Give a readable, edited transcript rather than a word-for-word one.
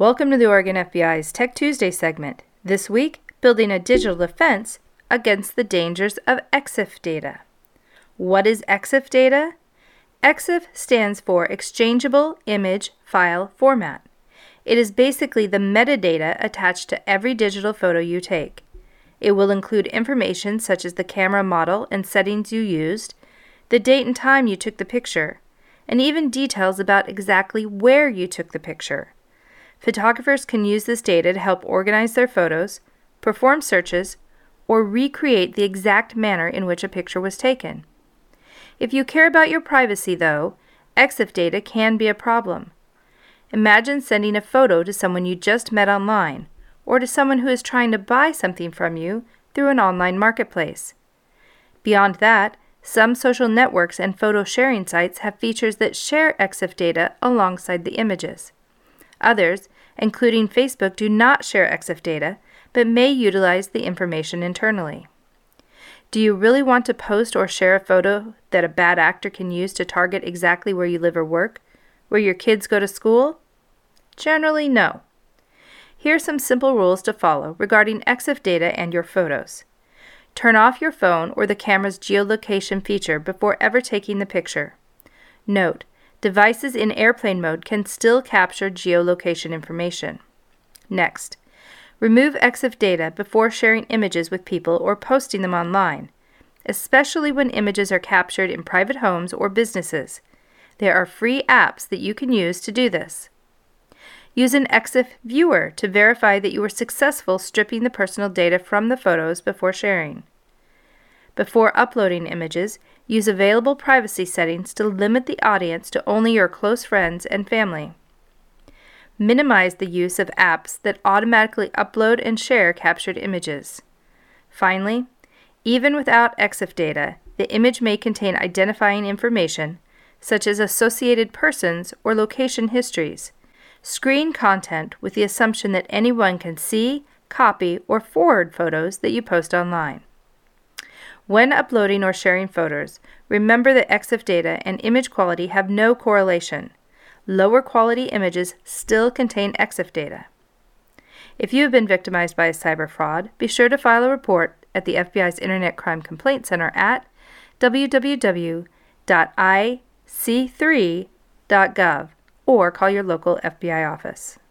Welcome to the Oregon FBI's Tech Tuesday segment. This week, building a digital defense against the dangers of EXIF data. What is EXIF data? EXIF stands for Exchangeable Image File Format. It is basically the metadata attached to every digital photo you take. It will include information such as the camera model and settings you used, the date and time you took the picture, and even details about exactly where you took the picture. Photographers can use this data to help organize their photos, perform searches, or recreate the exact manner in which a picture was taken. If you care about your privacy, though, EXIF data can be a problem. Imagine sending a photo to someone you just met online, or to someone who is trying to buy something from you through an online marketplace. Beyond that, some social networks and photo sharing sites have features that share EXIF data alongside the images. Others, including Facebook, do not share EXIF data, but may utilize the information internally. Do you really want to post or share a photo that a bad actor can use to target exactly where you live or work, where your kids go to school? Generally, no. Here are some simple rules to follow regarding EXIF data and your photos. Turn off your phone or the camera's geolocation feature before ever taking the picture. Note: devices in airplane mode can still capture geolocation information. Next, remove EXIF data before sharing images with people or posting them online, especially when images are captured in private homes or businesses. There are free apps that you can use to do this. Use an EXIF viewer to verify that you were successful stripping the personal data from the photos before sharing. Before uploading images, use available privacy settings to limit the audience to only your close friends and family. Minimize the use of apps that automatically upload and share captured images. Finally, even without EXIF data, the image may contain identifying information, such as associated persons or location histories. Screen content with the assumption that anyone can see, copy, or forward photos that you post online. When uploading or sharing photos, remember that EXIF data and image quality have no correlation. Lower quality images still contain EXIF data. If you have been victimized by a cyber fraud, be sure to file a report at the FBI's Internet Crime Complaint Center at www.ic3.gov or call your local FBI office.